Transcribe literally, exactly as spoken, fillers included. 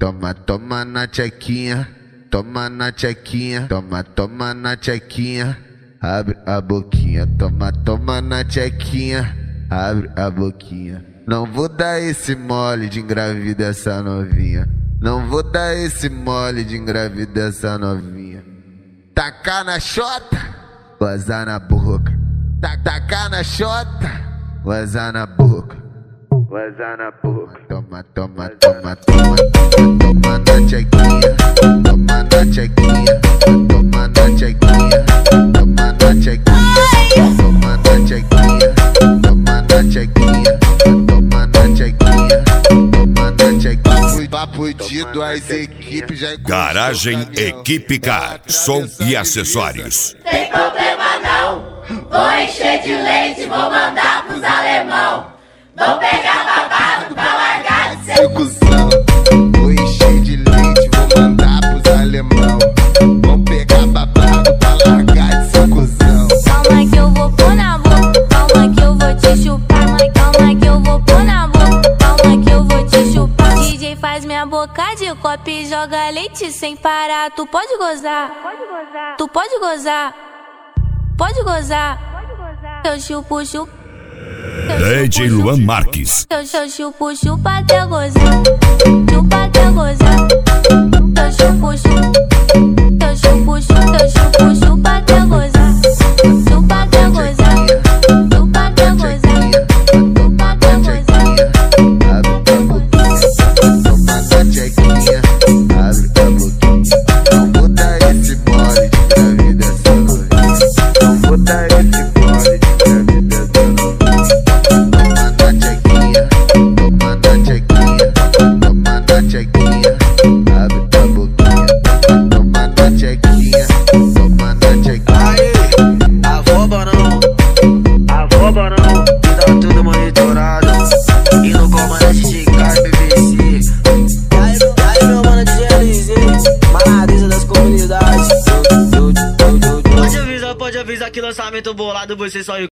toma, toma na tchequinha, toma na tchequinha, toma, toma na tchequinha, abre a boquinha, toma, toma na tchequinha, abre a boquinha. Não vou dar esse mole de engravidar essa novinha, não vou dar esse mole de engravidar essa novinha. Tacar na chota, gozar na boca, tacar na chota, gozar na boca, gozar na boca. Toma, toma, toma, toma, toma na tchequinha, toma na tchequinha, toma na tchequinha, toma na tchequinha, toma na tchequinha, toma na tchequinha, toma na tchequinha, toma na tchequinha. Papo de duas equipes já. Garagem Equipe Car, som e acessórios. Tem problema não, vou encher de leite, vou mandar pros alemão. Vou pegar babado pra largar de ser cuzão. Vou encher de leite, vou mandar pros alemão. Vou pegar babado pra largar de ser cuzão. Calma que eu vou pôr na boca, calma que eu vou te chupar. Calma que eu vou pôr na boca, calma que eu vou te chupar. D J faz minha boca de copo e joga leite sem parar. Tu pode gozar, tu pode gozar, pode gozar. Eu chupo, chupo. D J Luan Marques. Eu, eu chupo, chupa até gozar, chupa até gozar. Eu chupo, chupa, eu chupo, chupa, eu chupo, chupa até gozar, chupa até gozar, chupa até gozar, chupa até gozar. Abre a boquinha, toma na tchequinha, abre a boquinha. Não vou dar esse mole de engravidar essa novinha, não vou dar esse mole de engravidar essa novinha. Abre a boquinha, toma na tchequinha, toma na tchequinha. Aê, avó não, avó não, que tá tudo monitorado. E no comandante de K B B C. Aí, aí meu mano de G L Z, manadeza das comunidades. Pode avisar, pode avisar que lançamento bolado você só